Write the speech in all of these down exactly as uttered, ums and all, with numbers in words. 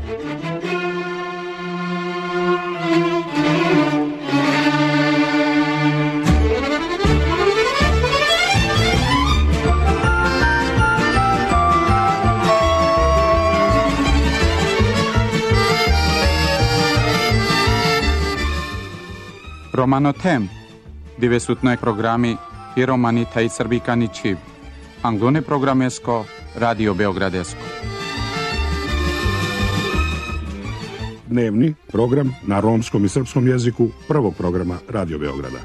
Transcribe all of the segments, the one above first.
Romano tem, divesutnoj programi i romani taj srbikani čiv. Anglone programesko, Radio Beogradesko. Dnevni program na romskom i srpskom jeziku prvog programa Radio Beograda.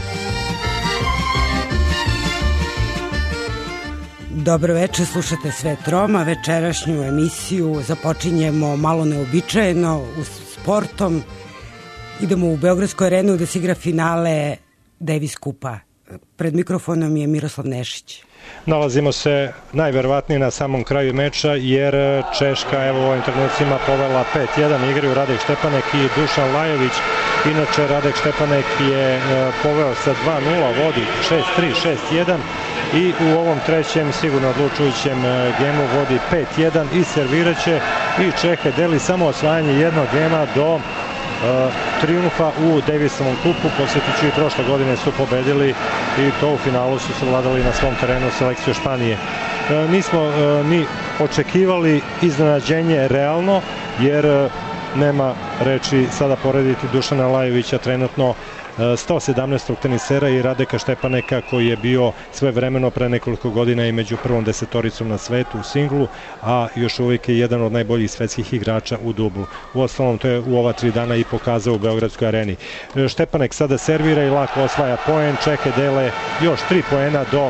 Dobro večer, slušate Svet Roma, večerašnju emisiju započinjemo malo neobičajeno, sportom. Idemo u Beogradskoj arenu da se igra finale Davis Kupa. Pred mikrofonom je Miroslav Nešić. Nalazimo se najverovatnije na samom kraju meča jer Češka evo u ovim trenucima povela pet jedan, igraju Radek Štepanek i Dušan Lajović. Inače Radek Štepanek je poveo sa dva nula, vodi šest tri, šest jedan i u ovom trećem sigurno odlučujućem gemu vodi pet jedan i serviraće i Čehe deli samo osvajanje jednog gema do Uh, triumfa u Davisovom kupu. Posjetiću i prošle godine su pobedili i to u finalu su se vladali na svom terenu selekciju Španije. Uh, nismo uh, ni očekivali iznenađenje realno jer uh, nema reči sada porediti Dušana Lajovića, trenutno sto sedamnaestog tenisera, i Radeka Štepaneka koji je bio svojevremeno pre nekoliko godina i među prvom desetoricom na svetu u singlu, a još uvijek je jedan od najboljih svetskih igrača u dublu. U ostalom to je u ova tri dana i pokazao u Beogradskoj areni. Štepanek sada servira i lako osvaja poen, Čehe dele još tri poena do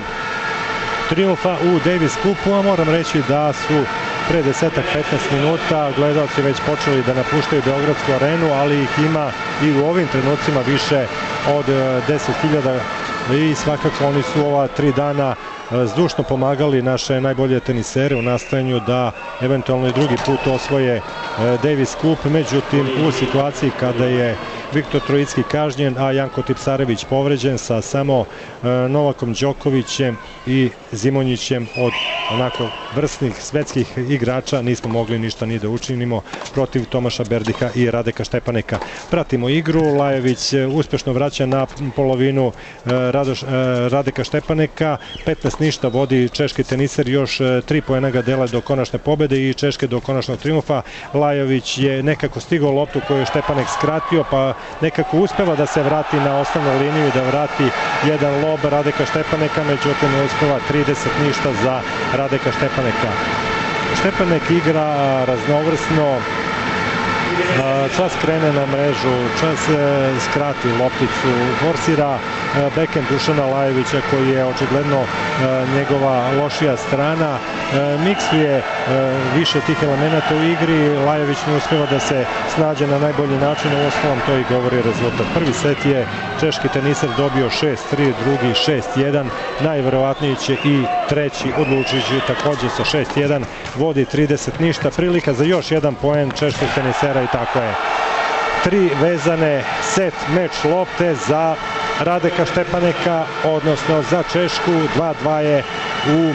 triumfa u Davis kupu, a moram reći da su pre desetak petnaest minuta gledalci već počeli da napuštaju Beogradsku arenu, ali ih ima i u ovim trenucima više od deset hiljada i svakako oni su ova tri dana zdušno pomagali naše najbolje tenisere u nastojanju da eventualno i drugi put osvoje Davis kup. Međutim, u situaciji kada je Viktor Trojicki kažnjen, a Janko Tipsarević povređen, sa samo Novakom Đokovićem i Zimonjićem od onako vrsnih svetskih igrača nismo mogli ništa ni da učinimo protiv Tomaša Berdiha i Radeka Štepaneka. Pratimo igru, Lajović uspešno vraća na polovinu Radoš, Radeka Štepaneka, petnaest ništa vodi češki teniser, još tri poena ga dele do konačne pobede i Češke do konačnog triumfa. Lajović je nekako stigao loptu koju je Štepanek skratio, pa nekako uspeva da se vrati na osnovnu liniju i da vrati jedan lob Radeka Štepaneka, međutim uspeva trideset ništa za Radeka Štepaneka. Štepanek igra raznovrsno, čas krene na mrežu, čas skrati lopticu, forsira backhand Dušana Lajovića koji je očigledno njegova lošija strana, miksuje više tih elemenata u igri, Lajović ne uspeva da se snađe na najbolji način, u ostalom to i govori rezultat. Prvi set je češki teniser dobio šest tri, drugi šest jedan, najverovatniji će i treći odlučujući takođe sa šest jedan, vodi trideset ništa, prilika za još jedan poen češkog tenisera i tako je. Tri vezane set meč lopte za Radeka Štepaneka, odnosno za Češku, dva dva je u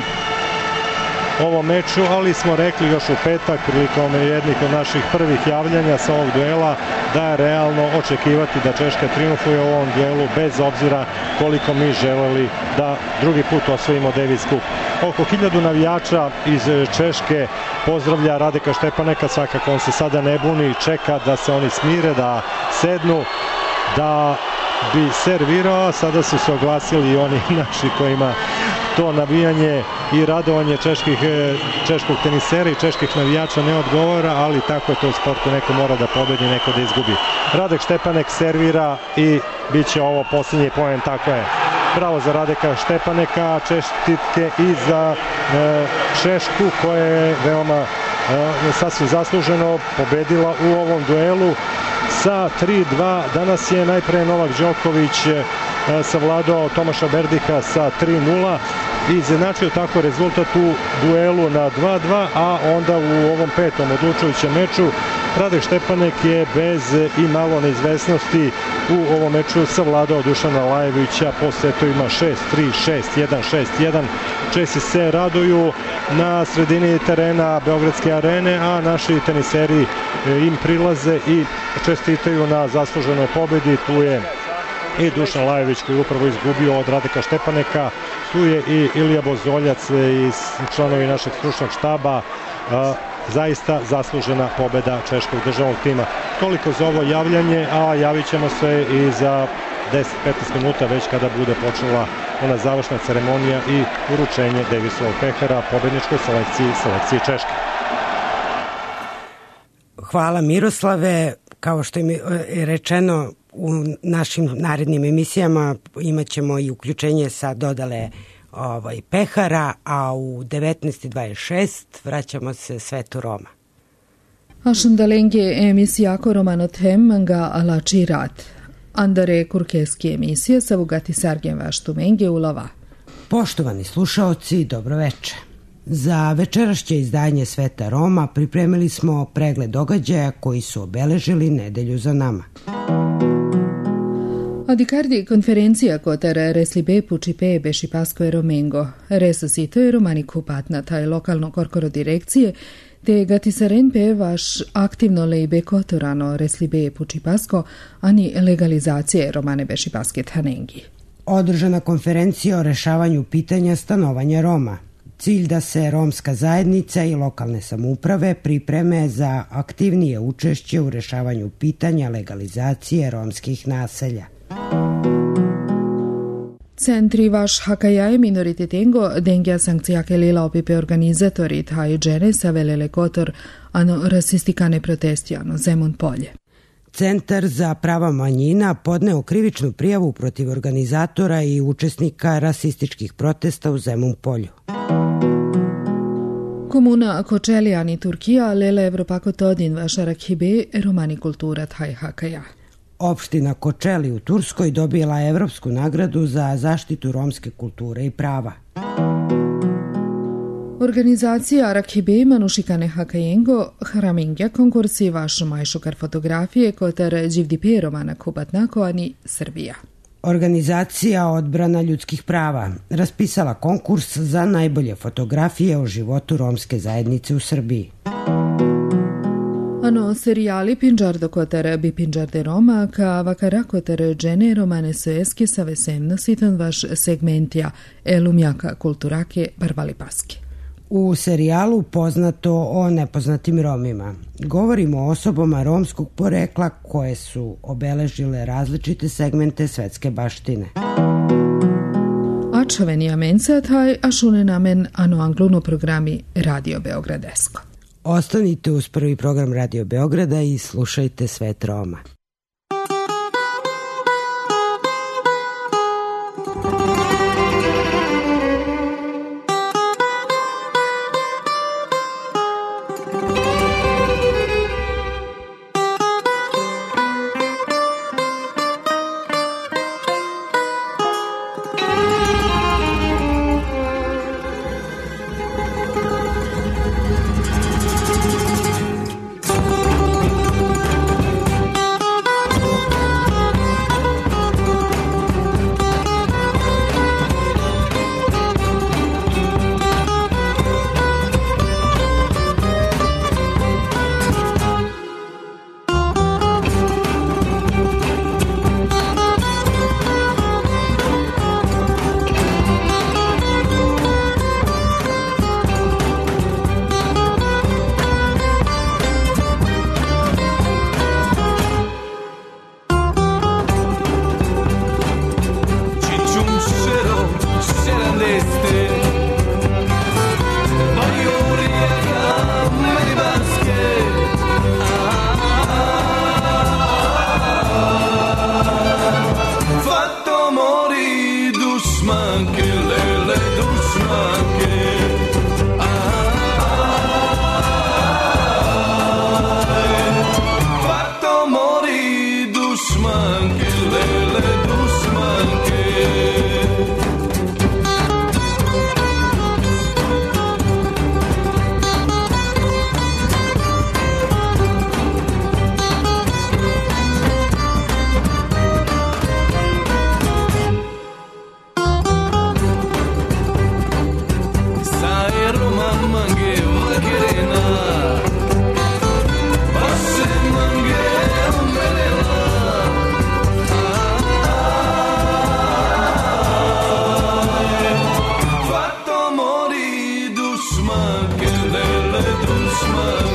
ovom meču, ali smo rekli još u petak prilikom jednih od naših prvih javljanja sa ovog duela da je realno očekivati da Češka triumfuje u ovom duelu bez obzira koliko mi želeli da drugi put osvojimo Davis kup. Oko hiljadu navijača iz Češke pozdravlja Radeka Štepaneka, svakako on se sada ne buni, čeka da se oni smire, da sednu, da bi servirao. Sada su se oglasili i oni naši kojima to navijanje i radovanje čeških, češkog tenisera i čeških navijača ne odgovara, ali tako je to u sportu, neko mora da pobedi, neko da izgubi. Radek Štepanek servira i bit će ovo posljednji poen, tako je. Bravo za Radeka Štepaneka, čestitke i za e, Češku koja je veoma e, sasvim zasluženo pobedila u ovom duelu sa tri dva. Danas je najpre Novak Đoković savladao Tomaša Berdiha sa tri nula i izjednačio tako rezultat u duelu na dva dva, a onda u ovom petom odlučujućem meču Radek Štepanek je bez i malo neizvesnosti u ovom meču savladao Dušana Lajovića po setovima šest tri, šest jedan, šest jedan. Česi se raduju na sredini terena Beogradske arene, a naši teniseri im prilaze i čestitaju na zasluženoj pobedi. Tu je i Dušan Lajović koji je upravo izgubio od Radeka Štepaneka, tu je i Ilija Bozoljac i članovi našeg stručnog štaba. Zaista zaslužena pobeda češkog državnog tima. Toliko za ovo javljanje, a javit ćemo se i za deset do petnaest minuta već kada bude počela ona završna ceremonija i uručenje Davisovog pehara pobedničkoj selekciji, selekciji Češke. Hvala Miroslave. Kao što je rečeno, u našim narednim emisijama imat ćemo i uključenje sa dodale ovaj, pehara, a u devetnaest dvadeset šest vraćamo se Svetu Roma. Ašundalenge emisijako Romanothem nga alači rat. Andare kurkeski emisije sa vugati sargen vaštumenge ulova. Poštovani slušaoci, dobroveče. Za večerašnje izdanje Sveta Roma pripremili smo pregled događaja koji su obeležili nedelju za nama. Adikardi konferencija kotar reslibe pučipe bešipasko e romengo, resusito je romani kupatna taj lokalno korkoro direkcije, te gatisaren pe vaš aktivno lejbe kotorano reslibe pučipasko, ani legalizacije romane bešipaske tanengi. Održana konferencija o rešavanju pitanja stanovanja Roma. Cilj da se romska zajednica i lokalne samouprave pripreme za aktivnije učešće u rešavanju pitanja legalizacije romskih naselja. Centri vaš hakajaje minoritetengo dengja sankcijake lila opipe organizatori taj džene sa velele kotor ano rasistikane protestijano Zemun polje. Centar za prava manjina podneo krivičnu prijavu protiv organizatora i učesnika rasističkih protesta u Zemun polju. Komuna Kočelijani Turkija lela Evropako todin vaša rakhibe romani kultura taj hakaja. Opština Kočeli u Turskoj dobila Evropsku nagradu za zaštitu romske kulture i prava. Organizacija Rakhibe Manušikane Hakajengo Hramingja konkursi vaš majšukar fotografije kotar Đivdipe romana Kubatnako ani Srbija. Organizacija Odbrana ljudskih prava raspisala konkurs za najbolje fotografije o životu romske zajednice u Srbiji. Ano serijali Pinđardo kotar bi Pinđarde Roma ka vakara kotar džene romane soeske sa vesemno sitan vaš segmentija elumjaka kulturake barvali paske. U serijalu Poznato o nepoznatim Romima govorimo o osobama romskog porekla koje su obeležile različite segmente svetske baštine. Ačaveni amenca taj ašune namen ano angluno programi Radio Beogradesko. Ostanite uz prvi program Radio Beograda i slušajte Svet Roma.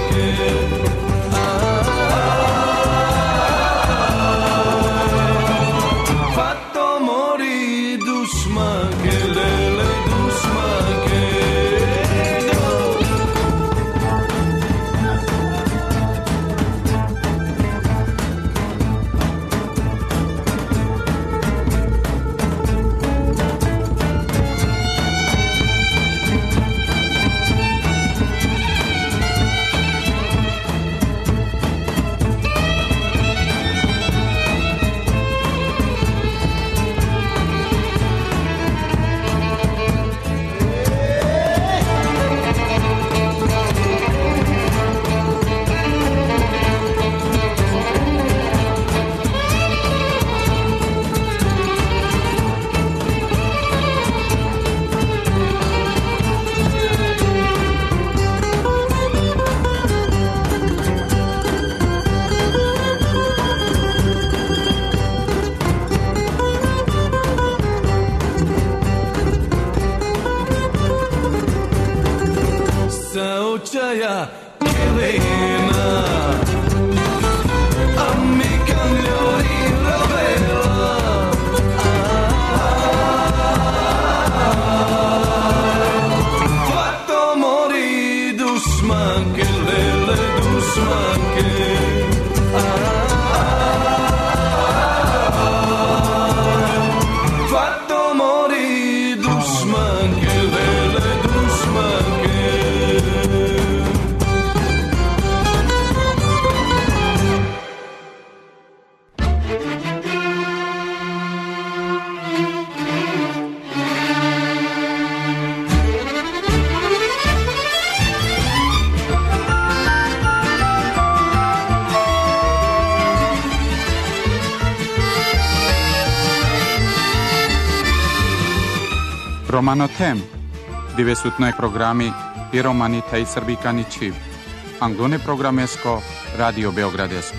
Romano Tem, dove sutno programi i romani taj srbikani čiv. Anglone programesko, Radio Beogradesko.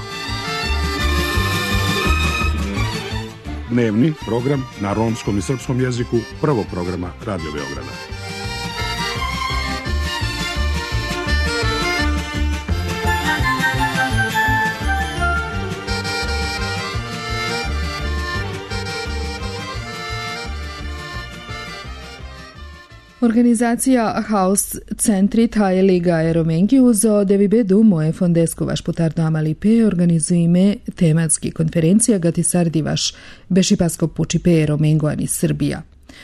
Dnevni program na romskom i srpskom jeziku prvog programa Radio Beograda. Organizația House Centri Thai Liga Aeromengi uzo devi bedu moje fondesku vaš putardo amalipe organizujeme tematski konferencija gati sardi vaš bešipasko pučipe Aeromengo ani Srbija.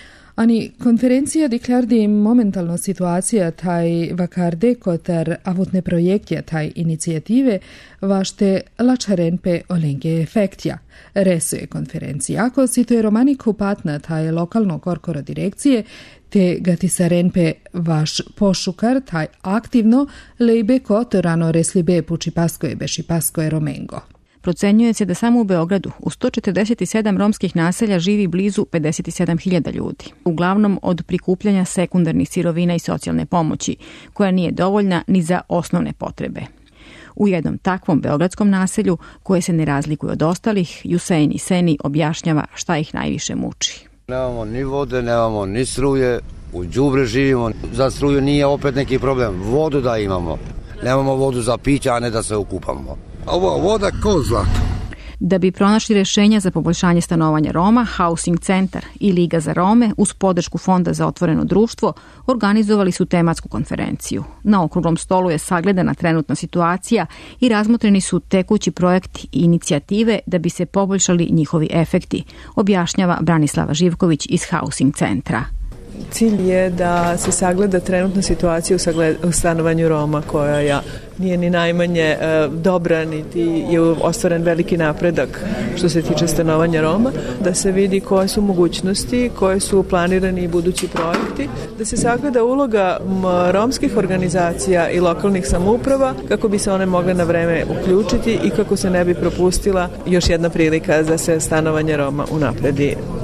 Ani konferencija deklardi momentalno situacija taj vakarde kotar avutne projektja taj inicijative vašte lačarenpe olenge efektja. Reso je konferencija, ako si to je romani kupatna taj lokalno korkoro direkcije, te gatisarenpe vaš pošukar taj aktivno lejbe kotorano reslibe pučipasko je bešipasko je romengo. Procenjuje se da samo u Beogradu u sto četrdeset sedam romskih naselja živi blizu pedeset sedam hiljada ljudi, uglavnom od prikupljanja sekundarnih sirovina i socijalne pomoći, koja nije dovoljna ni za osnovne potrebe. U jednom takvom beogradskom naselju, koje se ne razlikuje od ostalih, Jusein Iseni objašnjava šta ih najviše muči. Nemamo ni vode, nemamo ni struje, u đubre živimo, za struju nije opet neki problem, vodu da imamo. Nemamo vodu za piće, a ne da se okupamo. Ovo voda ko zlato. Da bi pronašli rješenja za poboljšanje stanovanja Roma, Housing Centar i Liga za Rome uz podršku Fonda za otvoreno društvo organizovali su tematsku konferenciju. Na okruglom stolu je sagledana trenutna situacija i razmotreni su tekući projekti i inicijative da bi se poboljšali njihovi efekti, objašnjava Branislava Živković iz Housing Centra. Cilj je da se sagleda trenutna situacija u stanovanju Roma koja ja, nije ni najmanje e, dobra, niti je ostvaren veliki napredak što se tiče stanovanja Roma, da se vidi koje su mogućnosti, koje su planirani budući projekti, da se sagleda uloga m, romskih organizacija i lokalnih samouprava kako bi se one mogle na vreme uključiti i kako se ne bi propustila još jedna prilika da se stanovanje Roma unapredi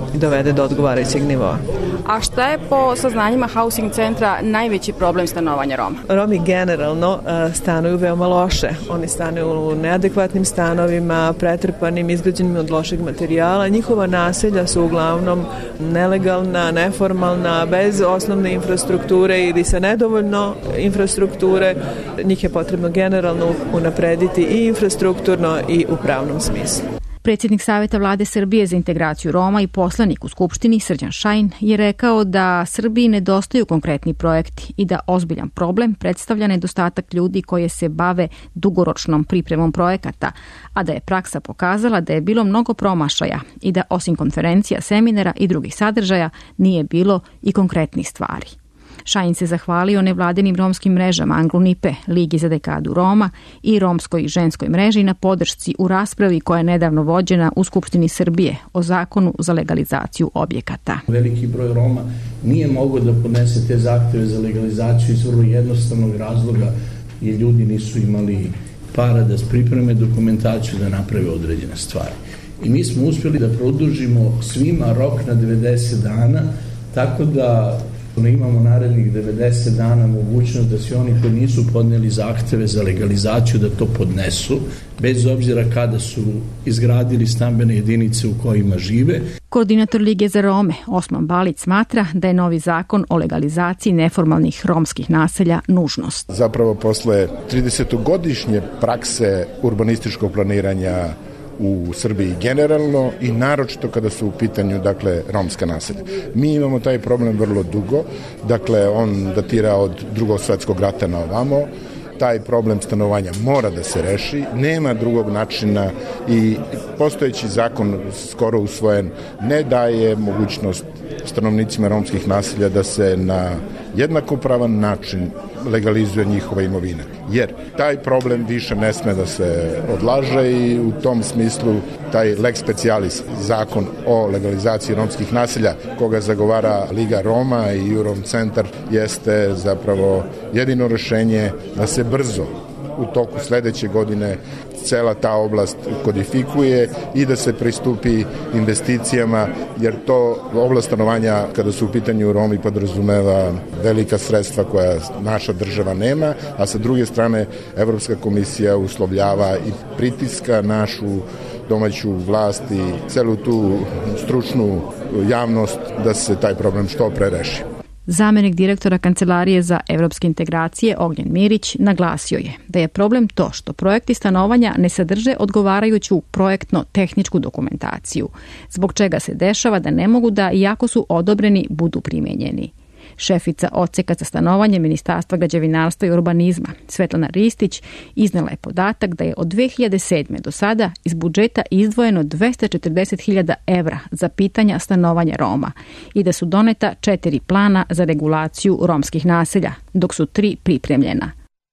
dovede do odgovarajućeg nivoa. A šta je po saznanjima Housing centra najveći problem stanovanja Roma? Romi generalno uh, stanuju veoma loše. Oni stanuju u neadekvatnim stanovima, pretrpanim, izgrađenim od lošeg materijala. Njihova naselja su uglavnom nelegalna, neformalna, bez osnovne infrastrukture ili sa nedovoljno infrastrukture. Njih je potrebno generalno unaprediti i infrastrukturno i u pravnom smislu. Predsjednik Saveta vlade Srbije za integraciju Roma i poslanik u Skupštini Srđan Šajn je rekao da Srbiji nedostaju konkretni projekti i da ozbiljan problem predstavlja nedostatak ljudi koji se bave dugoročnom pripremom projekata, a da je praksa pokazala da je bilo mnogo promašaja i da osim konferencija, seminara i drugih sadržaja nije bilo i konkretnih stvari. Šajin se zahvalio nevladinim romskim mrežama Anglo-Nipe, Ligi za dekadu Roma i romskoj i ženskoj mreži na podršci u raspravi koja je nedavno vođena u Skupštini Srbije o zakonu za legalizaciju objekata. Veliki broj Roma nije mogao da podnese te zahteve za legalizaciju iz vrlo jednostavnog razloga jer ljudi nisu imali para da pripreme dokumentaciju da naprave određene stvari. I mi smo uspjeli da produžimo svima rok na devedeset dana, tako da imamo narednih devedeset dana mogućnost da svi oni koji nisu podneli zahteve za legalizaciju da to podnesu, bez obzira kada su izgradili stambene jedinice u kojima žive. Koordinator Lige za Rome, Osman Balić, smatra da je novi zakon o legalizaciji neformalnih romskih naselja nužnost. Zapravo posle tridesetogodišnje prakse urbanističkog planiranja u Srbiji generalno i naročito kada su u pitanju, dakle, romska naselja. Mi imamo taj problem vrlo dugo, dakle, on datira od Drugog svetskog rata na ovamo, taj problem stanovanja mora da se reši, nema drugog načina i postojeći zakon skoro usvojen ne daje mogućnost stanovnicima romskih naselja da se na jednakopravan način legalizuje njihova imovina. Jer taj problem više ne sme da se odlaže i u tom smislu taj lex specialis, zakon o legalizaciji romskih naselja, koga zagovara Liga Roma i Eurom centar, jeste zapravo jedino rešenje da se brzo u toku sledeće godine cela ta oblast kodifikuje i da se pristupi investicijama, jer to oblast stanovanja, kada su u pitanju Romi, podrazumeva velika sredstva koja naša država nema, a sa druge strane Evropska komisija uslovljava i pritiska našu domaću vlast i celu tu stručnu javnost da se taj problem što pre reši. Zamenik direktora Kancelarije za evropske integracije Ognjen Mirić naglasio je da je problem to što projekti stanovanja ne sadrže odgovarajuću projektno-tehničku dokumentaciju, zbog čega se dešava da ne mogu da, iako su odobreni, budu primenjeni. Šefica odseka za stanovanje Ministarstva građevinarstva i urbanizma Svetlana Ristić iznela je podatak da je od dve hiljade sedme do sada iz budžeta izdvojeno dvesta četrdeset hiljada evra za pitanja stanovanja Roma i da su doneta četiri plana za regulaciju romskih naselja, dok su tri pripremljena.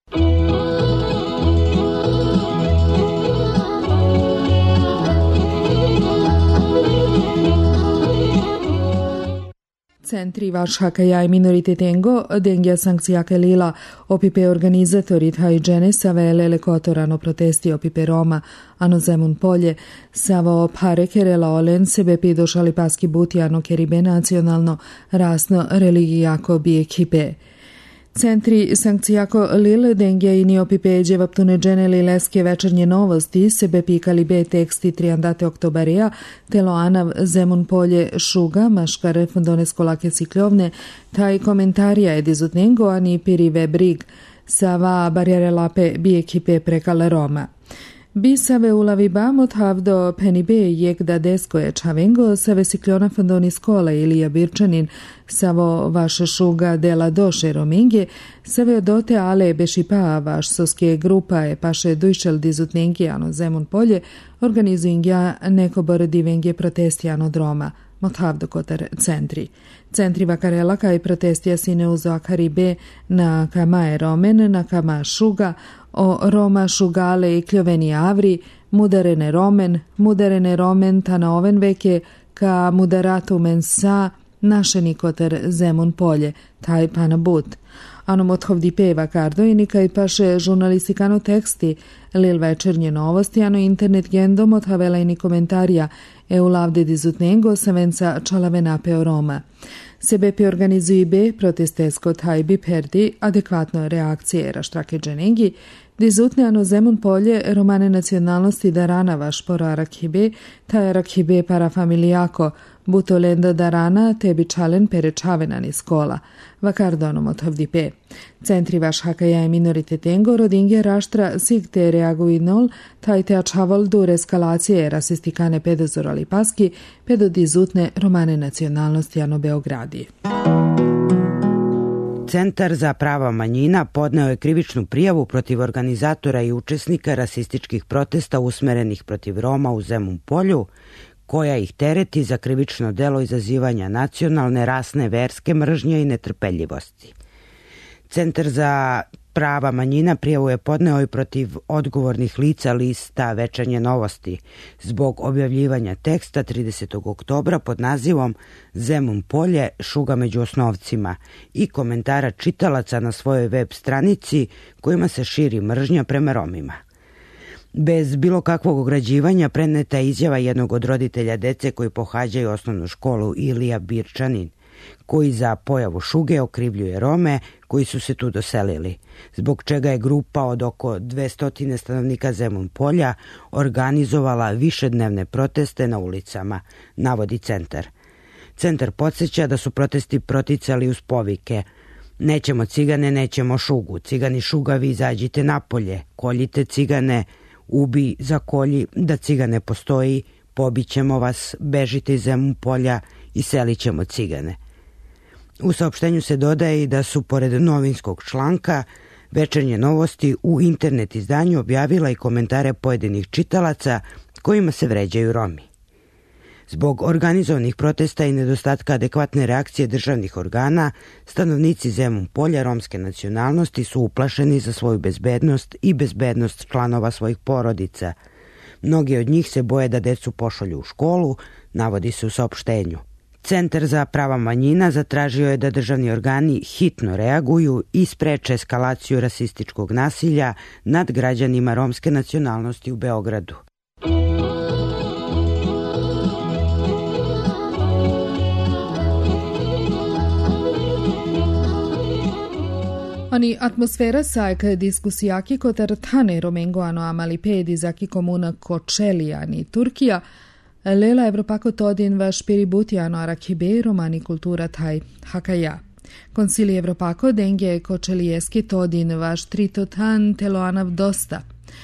Centri Vašhakaja i minoritetengo dengja sankcijake lila opipe organizatori taj džene savele kotorano protesti opipe Roma, ano Zemun polje, savo pare kerela olen sebe pidošali paski butijano keribe nacionalno, rasno religijako bi ekipe. Centri sankcijako lile dengja i ni opipe dževaptune džene lileske večernje novosti sebe pikali be teksti triandate oktobareja, telo anav Zemun polje šuga, maškare fondonesko lake sikljovne, taj komentarija edizutnengo ani pirive brig, sava barjere lape bi ekipe prekale Roma. Bi save ulavi bamot havdo penibe jek da desko je čavengo save sikljona fondoni skola Ilija Birčanin savo vaša šuga dela doše rominge save odote ale bešipa vaš soske grupa je paše dujšel dizutnengi ano Zemun polje organizuingja neko bordivengi protesti ano droma mot havdo kotar centri. Centri vakarela kaj protestija sine uzo akaribe na kama je romen, na kama šuga, o Roma šugale i kljoveni avri, mudarene romen, mudarene romen ta na oven veke, ka mudaratu men sa, naše nikoter Zemun polje, taj pana but. Ano mothovdi peva kardojni kaj paše žurnalistikano teksti, lil večernje novosti, ano internet gendom od havelajni komentarija e u lavde dizutnengo savenca čalave napeo Roma. Sebepi organizuji be protestesko taj bi perdi adekvatno reakcije raštrake dženengi, dizutne ano Zemun polje romane nacionalnosti darana vaš pora rakhibe, taj rakhibe para familijako, buto lenda darana tebi čalen pere čavenani skola, vakardonom od havdipe. Centri vaš hakaja je minoritetengo, rodinge raštra sig te reaguji nol, taj te ačaval dur eskalacije rasistikane pedozorali paski, pedo dizutne romane nacionalnosti ano Beogradi. Centar za prava manjina podneo je krivičnu prijavu protiv organizatora i učesnika rasističkih protesta usmerenih protiv Roma u Zemun polju, koja ih tereti za krivično delo izazivanja nacionalne, rasne, verske mržnje i netrpeljivosti. Centar za prava manjina prijavu je podneo i protiv odgovornih lica lista Večernje novosti zbog objavljivanja teksta tridesetog oktobra pod nazivom Zemun polje, šuga među osnovcima i komentara čitalaca na svojoj web stranici kojima se širi mržnja prema Romima. Bez bilo kakvog ograđivanja preneta je izjava jednog od roditelja dece koji pohađaju osnovnu školu Ilija Birčanin, koji za pojavu šuge okrivljuje Rome koji su se tu doselili, zbog čega je grupa od oko dvesta stanovnika Zemun polja organizovala višednevne proteste na ulicama, navodi centar. Centar podsjeća da su protesti proticali uz povike: nećemo cigane, nećemo šugu, cigani šugavi izađite napolje, koljite cigane, ubi, zakolji, da cigane postoji, pobićemo vas, bežite iz Zemun polja i selit ćemo cigane. U saopštenju se dodaje i da su, pored novinskog članka, Večernje novosti u internet izdanju objavila i komentare pojedinih čitalaca kojima se vređaju Romi. Zbog organizovanih protesta i nedostatka adekvatne reakcije državnih organa, stanovnici Zemun polja romske nacionalnosti su uplašeni za svoju bezbednost i bezbednost članova svojih porodica. Mnogi od njih se boje da decu pošalju u školu, navodi se u saopštenju. Centar za prava manjina zatražio je da državni organi hitno reaguju i spreče eskalaciju rasističkog nasilja nad građanima romske nacionalnosti u Beogradu. Ani atmosfera sajk diskusijaki kotar tane romengo ano amalipedi zaki komuna Kočelijani Turkija, lela Evropako todin vaš piributijano arakibe romani kultura taj hakaja. Konsili Evropako denge Kočelijeski todin vaš tritotan teloanav dosta.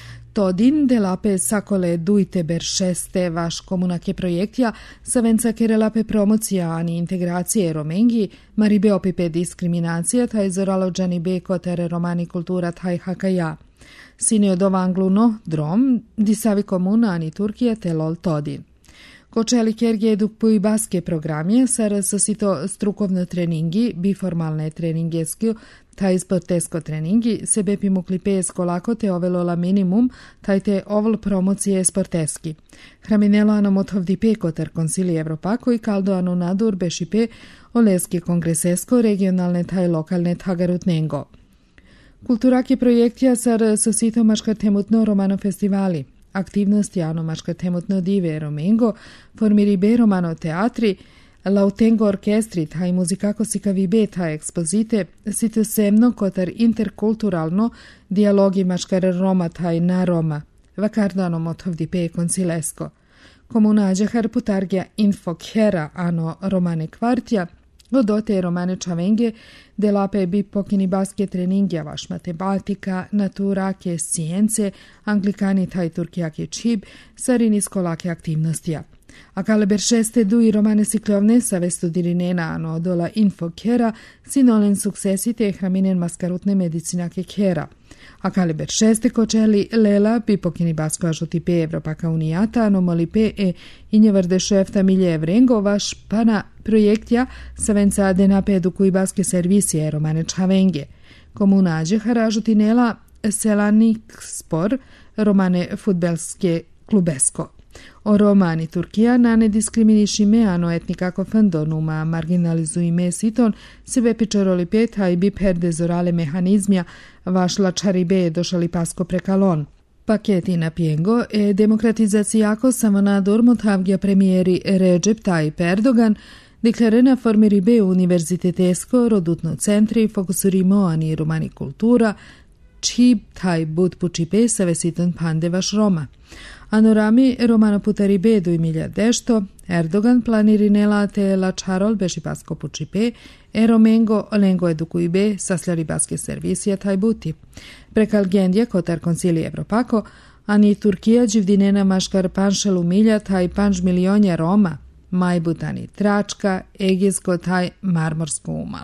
Todin delape sakole dujte ber šeste vaš komunake projektja savenca kerelape promocija ani integracije romengi, maribe opipe diskriminacija taj zoralođani be kotere romani kultura taj hakaja. Sine od ovangluno drom disavi komuna ani Turkija telol todin. Kočeli kerge edukpuj baske programje, sar sasito strukovno treningi, biformalne treningeski, taj sportesko treningi, sebe pimuklipe skolako te ovelola minimum, taj te ovol promocije sporteski. Hraminelo ano mothovdipe kotar konsili Evropako i kaldo ano nadur bešipe oleski kongresesko, regionalne taj lokalne tagarutnengo. Kulturaki projektja sar sasito maškar temutno romano festivali. Aktivnosti ano maška temutno dive romengo, formiri be romano teatri, lautengo orkestri, taj muzikako sikavi be taj ekspozite, sito semno kotar interkulturalno dialogi maškar Roma taj na Roma, vakardano motovdi pe koncilesko. Komunađe harputargja infokera ano romane kvartja, odote romane čavenge, delape bi pokini baske treningja vaš matematika, naturake, scijence, anglikani taj turkijake čib, sarini skolake aktivnostija. A kaleber šeste du i romane siklovne sa vestudirinena ano dola infokera, sinolen suksesite hraminen maskarutne medicinake kera. A kaliber šeste kočeli lela bi pokini basko ažuti pe Evropaka unijata, anomoli pe e injevrde šefta milje evrengo vaš pana projektja savenca denape edukuj baske servisije romane čavenge. Komunađe haražuti nela selanik spor romane futbalske klubesko. O romani Turkijana ne diskriminishime ano etnika fandonuma marginalizuime siton sebe pičeroli peta i bip herdezorale mehanizmia vašla čaribe došali pasko prekalon. Paketi na pijengo e demokratizacijako samanador mothavgja premijeri Recep Tayyip Erdogan deklarena formiribe univerzitetesko rodutno centri fokusurimo ani romani kultura čib taj bud pučipe savesiton pandevaš Roma. Anorami romano putaribe do imilja dešto, Erdogan planirinela te la čarol beši pasko pučipe, e romengo lengo edukuibe saslari baske servisija taj buti. Prekal gendje kotar koncili Evropako, ani Turkija dživdinena maškar panšelu milja taj panž milionja Roma, majbutani tračka, egijsko taj marmorsko umal.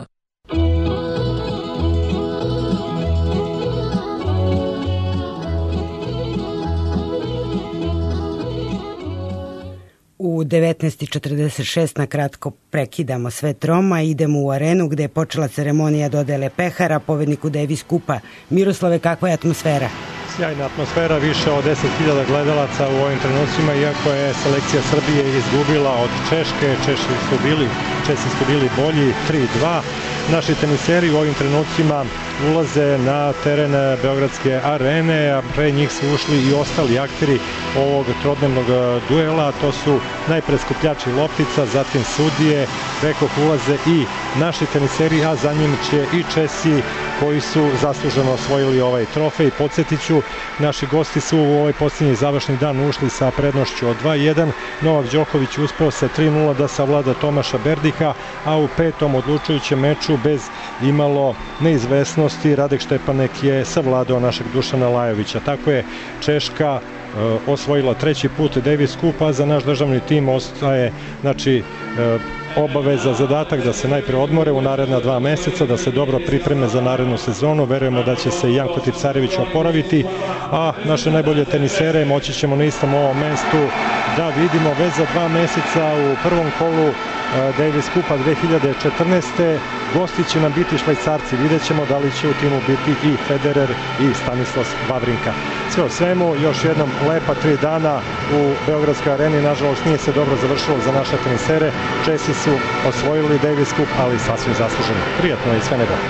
U devetnaest četrdeset šest na kratko prekidamo Svet Roma i idemo u arenu gde je počela ceremonija dodele pehara pobedniku Davis Kupa. Miroslave, kakva je atmosfera? Sjajna atmosfera, više od deset hiljada gledalaca u ovim trenucima, iako je selekcija Srbije izgubila od Češke. Češi su bili, Česi su bili bolji tri dva. Naši teniseri u ovim trenucima ulaze na teren Beogradske arene, a pre njih su ušli i ostali akteri ovog trodnevnog duela. To su najpre skupljači loptica, zatim sudije, rekoh ulaze i naši teniseri, a za njim će i Česi koji su zasluženo osvojili ovaj trofej. Podsjetit ću, naši gosti su u ovaj posljednji završni dan ušli sa prednošću od dva jedan. Novak Đoković uspeo sa tri nula da savlada Tomaša Berdika, a u petom odlučujućem meču bez imalo neizvesnosti Radek Štepanek je savladao našeg Dušana Lajovića. Tako je Češka uh, osvojila treći put Davis Cup, a za naš državni tim ostaje znači uh, obaveza, zadatak da se najpre odmore u naredna dva meseca, da se dobro pripreme za narednu sezonu. Verujemo da će se Janko Tipsarević oporaviti, a naše najbolje tenisere moći ćemo na istom ovom mestu da vidimo već za dva meseca u prvom kolu Davis Cupa dve hiljade četrnaeste. Gosti će nam biti Švajcarci, vidjet ćemo da li će u timu biti i Federer i Stanislas Wawrinka. Sve o svemu, još jednom lepa tri dana u Beogradskoj areni, nažalost nije se dobro završilo za naše tenisere. Česi su osvojili Davis Cup, ali sasvim zasluženo. Prijatno i sve najbolje.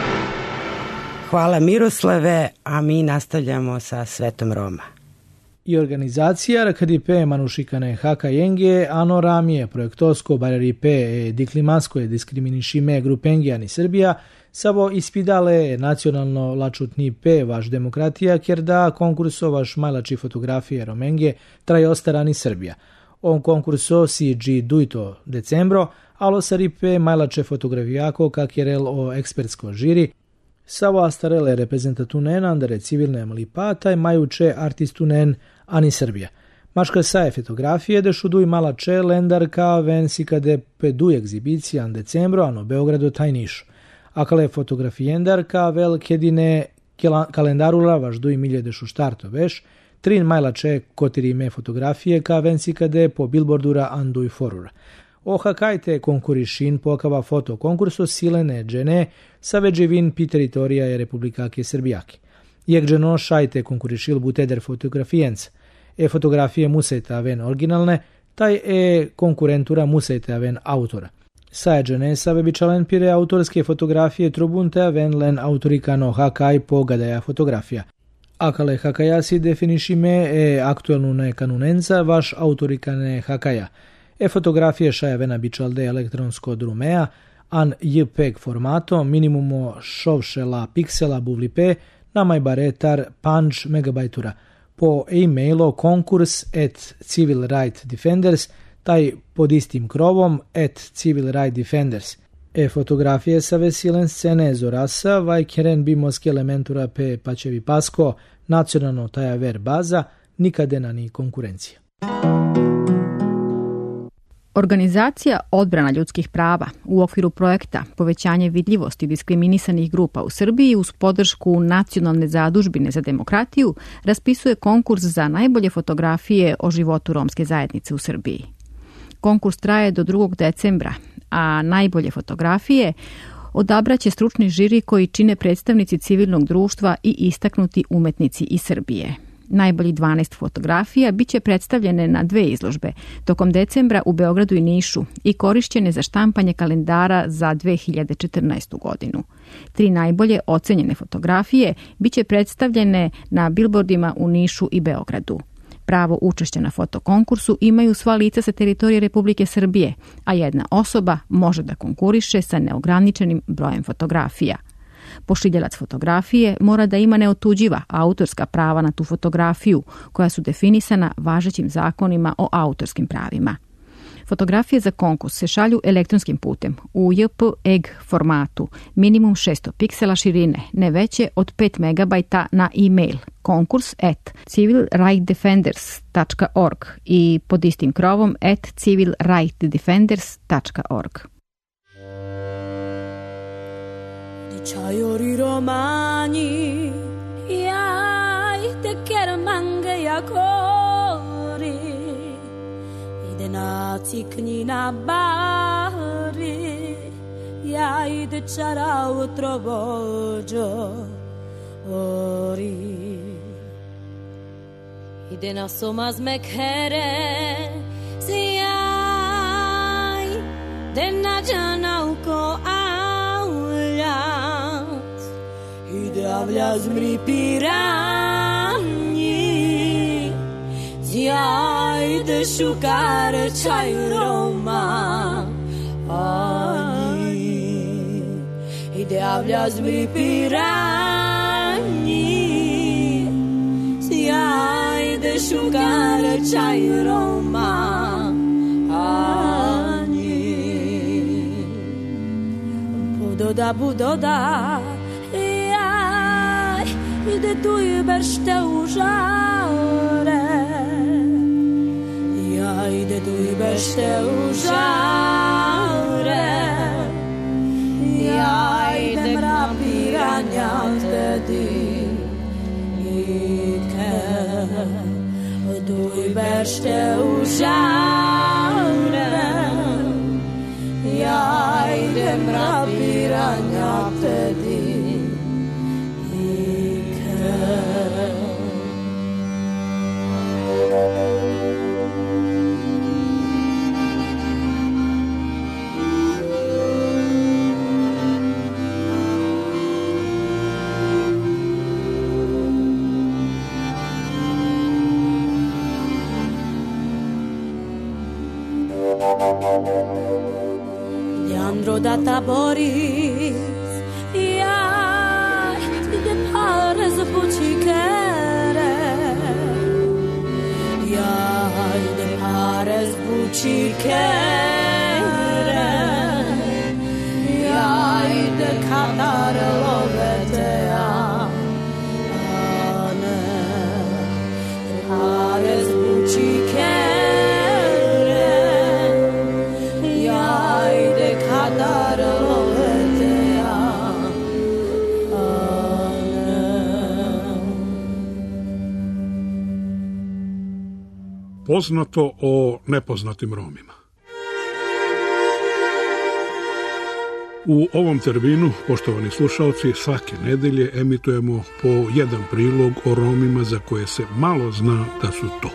Hvala Miroslave, a mi nastavljamo sa Svetom Roma. I organizacija Rakadipe Manušikane Haka Jenge, ano ramije projektosko bararipe e diklimanskoje diskriminišime grupengijani Srbija, savo ispidale nacionalno lačutni pe vaš demokratija, kjer da konkurso vaš majlači fotografije romenge traje ostarani Srbija. On konkurso si dži dujto decembro, alo saripe majlače fotografijako kak je rel o ekspertsko žiri, savo astarele reprezentatunen andere civilne malipataj majuče artistunen ani Srbija. Maška saje fotografije de šuduj mala če lendar ka vensika de pedu egzibicija decembro ano Beogradu taj Nišu. Akale fotografijendar ka vel kedine kalendarula vaš duj milje de šuštarto veš, trin majla če kotirime fotografije ka vensika de po billboardura anduj forura. Oha kajte konkurišin pokava foto konkurso silene džene sa veđevin pi teritorija Republikake Srbijake. Jak dženo šajte konkurišil buteder fotografijenca. E fotografije musete aven originalne, taj e konkurentura musete aven autora. Sa džene sa vebičalen pire autorske fotografije trubunte aven len autorikano hakaj pogadaja fotografija. Akale hakaja si definišime e aktuelnu ne kanunenca vaš autorikane hakaja. E fotografije šajavena bičalde elektronsko drumea, an jpeg formato, minimumo šovšela piksela buvlipe, namaj baretar panč megabajtura. Po e-mailo konkurs at Civil Right Defenders, taj pod istim krovom at Civil Right Defenders. E fotografije sa vesilen scene zorasa, vaj keren bimoski elementura pe pačevi pasko, nacionalno taja ver baza, nikadena ni konkurencija. Organizacija Odbrana ljudskih prava u okviru projekta Povećanje vidljivosti diskriminisanih grupa u Srbiji uz podršku Nacionalne zadužbine za demokratiju raspisuje konkurs za najbolje fotografije o životu romske zajednice u Srbiji. Konkurs traje do drugog decembra, a najbolje fotografije odabraće stručni žiri koji čine predstavnici civilnog društva i istaknuti umetnici iz Srbije. Najbolji dvanaest fotografija biće predstavljene na dve izložbe tokom decembra u Beogradu i Nišu i korišćene za štampanje kalendara za dve hiljade četrnaestu godinu. Tri najbolje ocenjene fotografije biće predstavljene na bilbordima u Nišu i Beogradu. Pravo učešća na fotokonkursu imaju sva lica sa teritorije Republike Srbije, a jedna osoba može da konkuriše sa neograničenim brojem fotografija. Pošiljalac fotografije mora da ima neotuđiva autorska prava na tu fotografiju, koja su definisana važećim zakonima o autorskim pravima. Fotografije za konkurs se šalju elektronskim putem u J P E G formatu, minimum šesto piksela širine, ne veće od pet megabajta na e-mail konkurs at civil right defenders tačka org i pod istim krovom at civil right defenders tačka org. Čajori romani, jaj te kermange jakori, ide na cikni na bari, jaj te čara utrovođo ori. Ide na somaz mekhere, zijaj, de na džanauko Avlja zmri piranji, zjajde šukare čaj roma, ani. Ide avlja zmri piranji, zjajde šukare čaj roma, ani. Budoda, budoda, ide tu i bešte u žare, ja ide tu i bešte u žare, ja idem rapiranja tedi ike, tu i bešte u žare, ja idem rapiranja tedi. Leandro da Taboris, jaj, ide pare za bučikere, jaj, ide pare za bučikere, jaj, ide Katar lovetea, ane, pare za bučikere. Poznato o nepoznatim Romima. U ovom terminu, poštovani slušalci, svake nedelje emitujemo po jedan prilog o Romima za koje se malo zna da su to.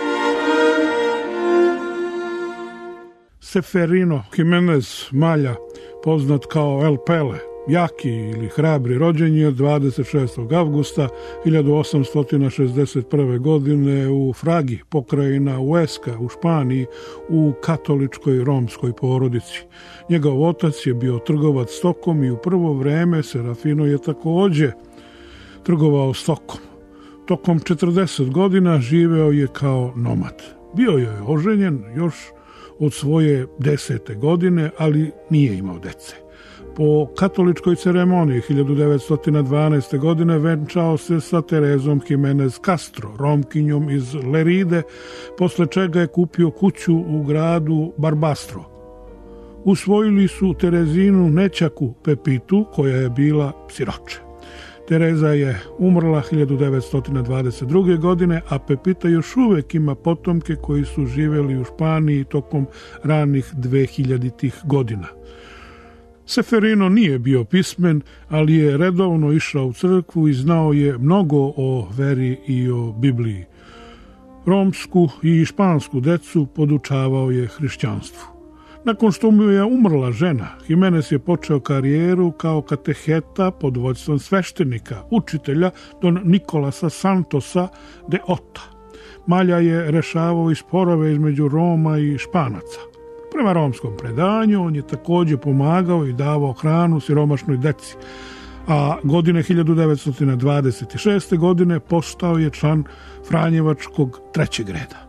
Seferino Jimenez Malja, poznat kao El Pele, jaki ili hrabri, rođen je dvadeset šestog avgusta hiljadu osamsto šezdeset prve. godine u Fragi, pokrajina Huesca u Španiji, u katoličkoj romskoj porodici. Njegov otac je bio trgovac stokom i u prvo vreme Serafino je takođe trgovao stokom. Tokom četrdeset godina živeo je kao nomad. Bio je oženjen još od svoje desete godine, ali nije imao dece. Po katoličkoj ceremoniji hiljadu devetsto dvanaeste. godine venčao se sa Terezom Jimenez Castro, Romkinjom iz Leride, posle čega je kupio kuću u gradu Barbastro. Usvojili su Terezinu nećaku Pepitu, koja je bila siroče. Tereza je umrla hiljadu devetsto dvadeset druge. godine, a Pepita još uvek ima potomke koji su živeli u Španiji tokom ranih dvehiljaditih godina. Seferino nije bio pismen, ali je redovno išao u crkvu i znao je mnogo o veri i o Bibliji. Romsku i špansku decu podučavao je hrišćanstvu. Nakon što mu je umrla žena, Jimenez je počeo karijeru kao kateheta pod vođstvom sveštenika, učitelja Don Nikolasa Santosa de Ota. Malja je rešavao i sporove između Roma i Španaca. Prema romskom predanju, on je takođe pomagao i davao hranu siromašnoj deci, a godine hiljadu devetsto dvadeset šeste. godine postao je član Franjevačkog trećeg reda.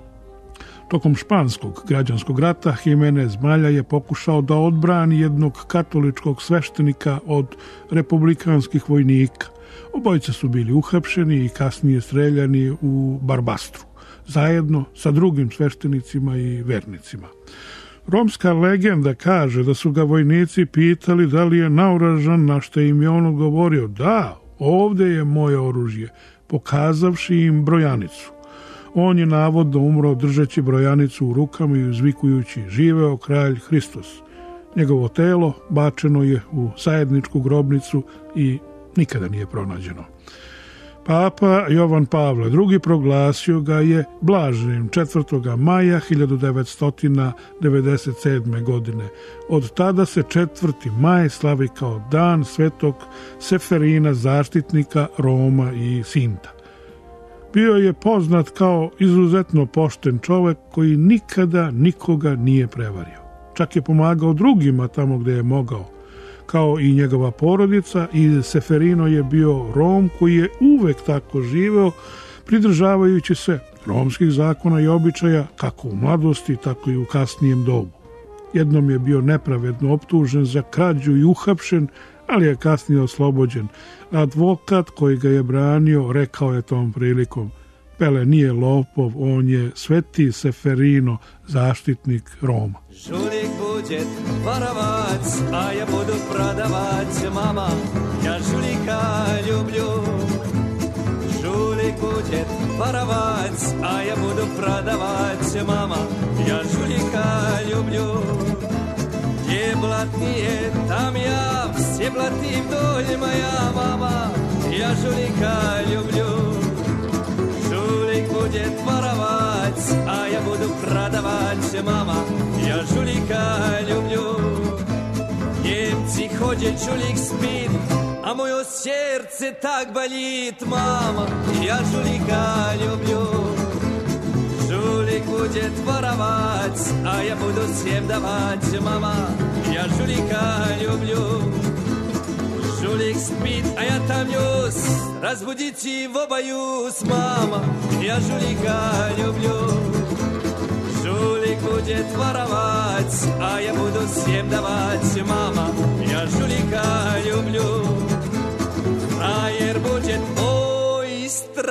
Tokom španskog građanskog rata Jimenez Malja je pokušao da odbrani jednog katoličkog sveštenika od republikanskih vojnika. Obojica su bili uhapšeni i kasnije streljani u Barbastru, zajedno sa drugim sveštenicima i vernicima. Romska legenda kaže da su ga vojnici pitali da li je naoružan, na što im je on odgovorio: da, ovde je moje oružje, pokazavši im brojanicu. On je navodno umro držeći brojanicu u rukama i uzvikujući: živeo kralj Hristos. Njegovo telo bačeno je u zajedničku grobnicu i nikada nije pronađeno. Papa Jovan Pavle drugi proglasio ga je blaženim četvrtog maja hiljadu devetsto devedeset sedme. godine. Od tada se četvrti maj slavi kao dan svetog Seferina, zaštitnika Roma i Sinta. Bio je poznat kao izuzetno pošten čovek koji nikada nikoga nije prevario. Čak je pomagao drugima tamo gde je mogao. Kao i njegova porodica, i Seferino je bio Rom koji je uvek tako živeo, pridržavajući se romskih zakona i običaja kako u mladosti, tako i u kasnijem dobu. Jednom je bio nepravedno optužen za krađu i uhapšen, ali je kasnije oslobođen. Advokat koji ga je branio rekao je tom prilikom: Pele nije lopov, on je sveti Seferino, zaštitnik Roma. Žulik buđet, varavac, a ja budu prodavac, mama, ja žulika ljublju. Žulik buđet, varavac, a ja budu prodavac, mama, ja žulika ljublju. Gdje blatnije, tam ja, vsje blativ doljima ja, mama, ja žulika ljublju. Žulik bude varavac, a ja budu prodavac, mama, ja žulika ljublju. Njemci hođe, žulik spit, a moje srce tak balit, mama, ja žulika ljublju. Žulik bude varavac, a ja budu sjem davac, mama, ja žulika ljublju. Žulik spit, a ja tam njus, razbudići v obajus, mama, ja žulika ljublju. Žulik bude varavac, a ja budu sjem davac, mama, ja žulika ljublju. Frajer bude oj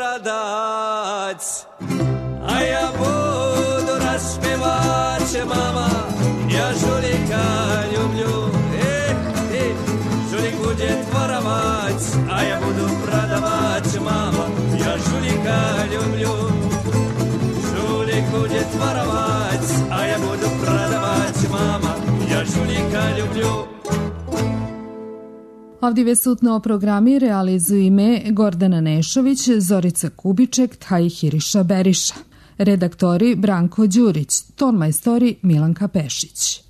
stradac, a ja budu rašpevač, mama, ja žulika ljublju. Eh, eh, žulik bude varavac, a ja budu prodavač, mama, ja žulika ljublju. Žulik bude varavac, a ja budu prodavač, mama, ja žulika ljublju. Avdive sutno programi realizuju ime Gordana Nešović, Zorica Kubiček, taj Hiriša Beriša. Redaktori Branko Đurić, tonmajstori Milanka Pešić.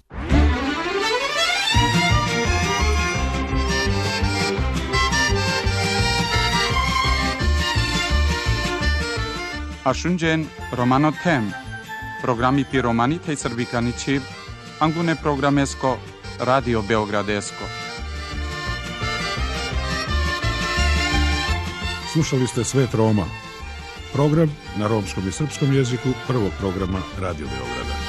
Ashunjen Romano Tem, programi pi romanite i srbikanići, angune programesko, Radio Beogradesko. Slušali ste Svet Roma, program na romskom i srpskom jeziku prvog programa Radio Beograda.